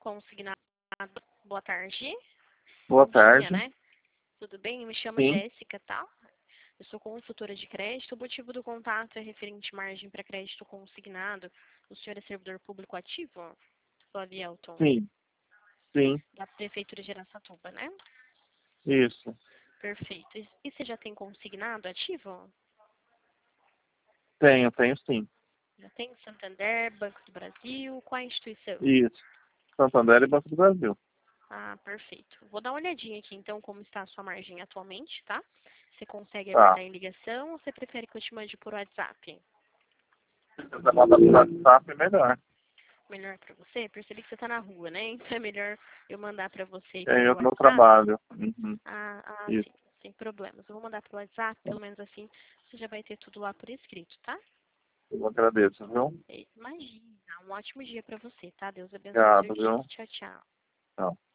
consignado. Boa tarde. Boa Bom tarde. dia, né? Tudo bem? Eu me chamo Sim. Jéssica, tá? Eu sou consultora de crédito. O motivo do contato é referente margem para crédito consignado. O senhor é servidor público ativo? Flávio Elton, Sim. Sim. da Prefeitura de Araçatuba, né? Isso. Perfeito. E você já tem consignado ativo? Tenho sim. Já tem Santander, Banco do Brasil, qual a instituição? Isso. Santander e Banco do Brasil. Ah, perfeito. Vou dar uma olhadinha aqui, então, como está a sua margem atualmente, tá? Você consegue Tá. aguardar em ligação ou você prefere que eu te mande por WhatsApp? Se você mandar pelo WhatsApp, é melhor. Melhor para você? Percebi que você está na rua, né? Então é melhor eu mandar para você É pelo eu no WhatsApp. trabalho. Uhum. Sim, Isso. sem problemas. Eu vou mandar pelo WhatsApp, pelo menos assim, você já vai ter tudo lá por escrito, tá? Eu agradeço, viu? Imagina. Um ótimo dia para você, tá? Deus abençoe seu Obrigado, dia. viu? Tchau, tchau. Tchau.